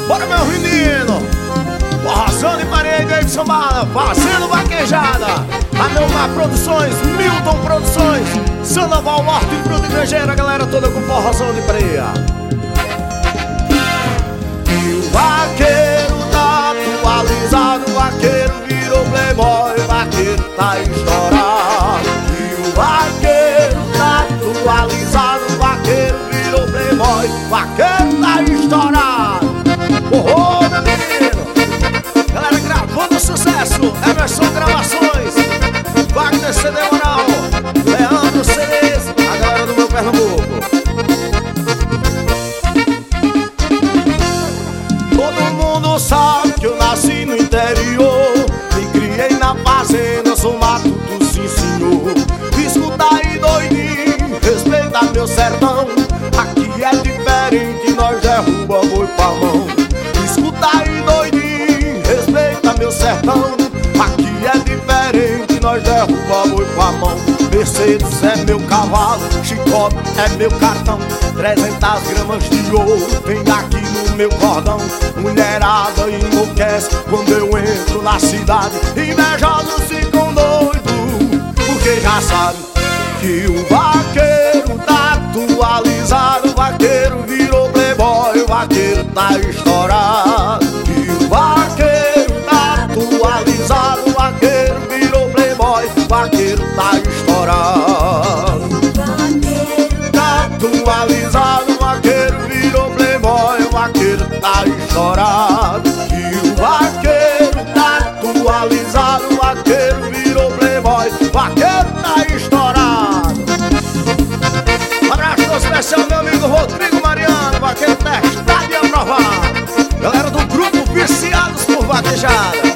Bora, meu menino! Forrozão de parede aí de Sambala, fazendo vaquejada. A Neumar Produções, Milton Produções, Sandoval Horto e Fruta Grangeira, a galera toda com forrozão de preia. E o vaqueiro tá atualizado, o vaqueiro virou playboy, o vaqueiro tá estourado. E o vaqueiro tá atualizado, o vaqueiro virou playboy, o vaqueiro tá estourado. Oh, meu menino! Galera gravando sucesso, Emerson Gravações, Wagner CD Moral, Leandro CDs, a galera do meu Pernambuco. Todo mundo sabe que eu nasci no interior, me criei na fazenda, sou matuto, sim senhor. Escuta aí doidinho, respeita meu sertão, aqui é diferente, nós derruba boi com a mão. Escuta aí doidinho, respeita meu sertão, aqui é diferente, nós derruba boi com a mão. Mercedes é meu cavalo, chicote é meu cartão, 300 gramas de ouro vem aqui no meu cordão. Mulherada enlouquece quando eu entro na cidade, invejosos ficam doidos, porque já sabe que o vaqueiro tá atualizado, o vaqueiro virou playboy, o vaqueiro tá estourado. E o vaqueiro tá atualizado, o vaqueiro virou playboy, o vaqueiro tá estourado. Tá atualizado, o vaqueiro virou playboy, o vaqueiro tá estourado. E o vaqueiro tá atualizado, o vaqueiro virou playboy, o vaqueiro tá estourado. Um abraço especial meu amigo Rodrigo Mariano, vaqueiro testado e aprovado. Galera do grupo Viciados por Vaquejada.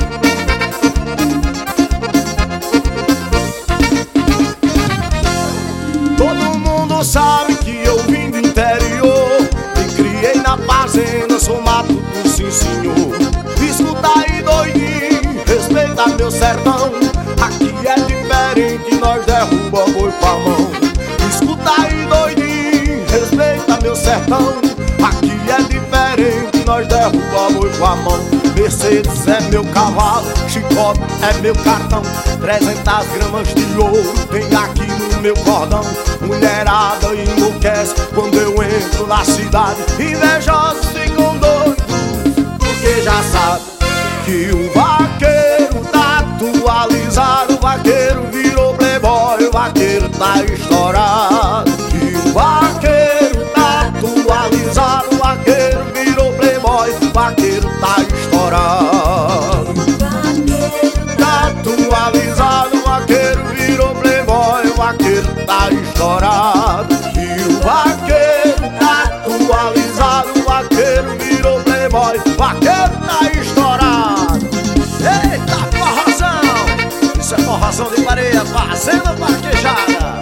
Todo mundo sabe que eu vim do interior, me criei na fazenda, sou matuto, sim senhor. Escuta aí doidinho, respeita meu sertão, aqui é diferente, nós derruba boi com a mão. Escuta aí doidinho, respeita meu sertão, aqui é diferente, nós derruba boi com a mão. Mercedes é meu cavalo, chicote é meu cartão, 300 gramas de ouro vem aqui no meu cordão. Mulherada enlouquece quando eu entro na cidade, invejosos ficam doidos, porque já sabe que o vaqueiro tá atualizado, o vaqueiro virou playboy, o vaqueiro tá estourado. E o vaqueiro tá atualizado, o vaqueiro virou playboy, o vaqueiro tá estourado. Tá atualizado, o vaqueiro virou playboy, o vaqueiro tá estourado. E o vaqueiro tá atualizado, o vaqueiro virou playboy, o vaqueiro tá estourado. Eita, forrozão! Isso é forrozão de pareia, fazendo vaquejada.